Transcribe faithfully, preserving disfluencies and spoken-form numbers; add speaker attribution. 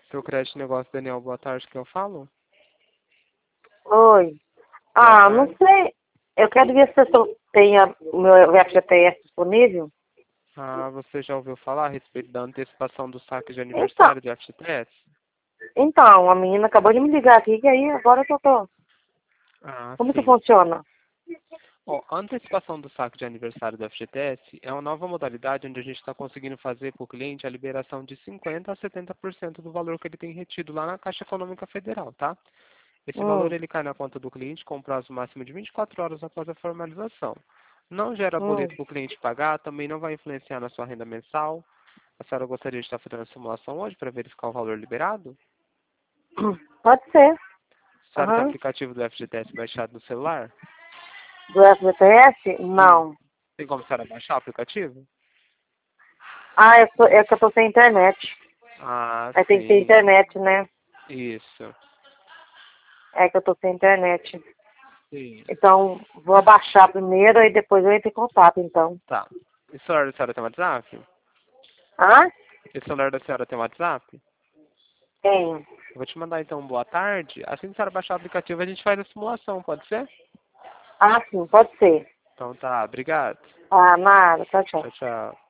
Speaker 1: Seu crédito negócio, Daniel, boa tarde, que eu falo?
Speaker 2: Oi.
Speaker 1: Boa
Speaker 2: Ah, não
Speaker 1: tarde.
Speaker 2: sei. Eu quero ver se eu tenho o meu F G T S disponível.
Speaker 1: Ah, você já ouviu falar a respeito da antecipação do saque de
Speaker 2: Então,
Speaker 1: aniversário de F G T S?
Speaker 2: então, a menina acabou de me ligar aqui, que aí agora que eu tô.
Speaker 1: Ah,
Speaker 2: Como que
Speaker 1: sim.
Speaker 2: funciona?
Speaker 1: Ó, a antecipação do saque de aniversário do F G T S é uma nova modalidade onde a gente está conseguindo fazer para o cliente a liberação de cinquenta por cento a setenta por cento do valor que ele tem retido lá na Caixa Econômica Federal, tá? Esse valor
Speaker 2: Hum,
Speaker 1: ele cai na conta do cliente com um prazo máximo de vinte e quatro horas após a formalização. Não gera
Speaker 2: hum.
Speaker 1: boleto para o cliente pagar, também não vai influenciar na sua renda mensal. A senhora gostaria de estar fazendo a simulação hoje para verificar o valor liberado?
Speaker 2: Pode ser.
Speaker 1: A senhora tem o
Speaker 2: Aham.
Speaker 1: aplicativo do F G T S baixado no celular?
Speaker 2: Do F G T S?
Speaker 1: Isso.
Speaker 2: Não.
Speaker 1: Tem como a senhora baixar o aplicativo?
Speaker 2: Ah, eu tô, é que eu tô sem internet.
Speaker 1: Ah,
Speaker 2: Aí tem que ter
Speaker 1: sim.
Speaker 2: internet, né?
Speaker 1: Isso.
Speaker 2: É que eu tô sem internet.
Speaker 1: Sim.
Speaker 2: Então, vou abaixar primeiro e depois eu entro em contato, então.
Speaker 1: Tá. Esse celular da senhora tem WhatsApp?
Speaker 2: Ah?
Speaker 1: Esse celular da senhora tem WhatsApp?
Speaker 2: Tem.
Speaker 1: Eu vou te mandar então um boa tarde. Assim que a senhora baixar o aplicativo, a gente faz a simulação, pode ser?
Speaker 2: Ah, sim, pode ser.
Speaker 1: Então tá, obrigado.
Speaker 2: Ah, nada. Tchau, tchau.
Speaker 1: Tchau, tchau.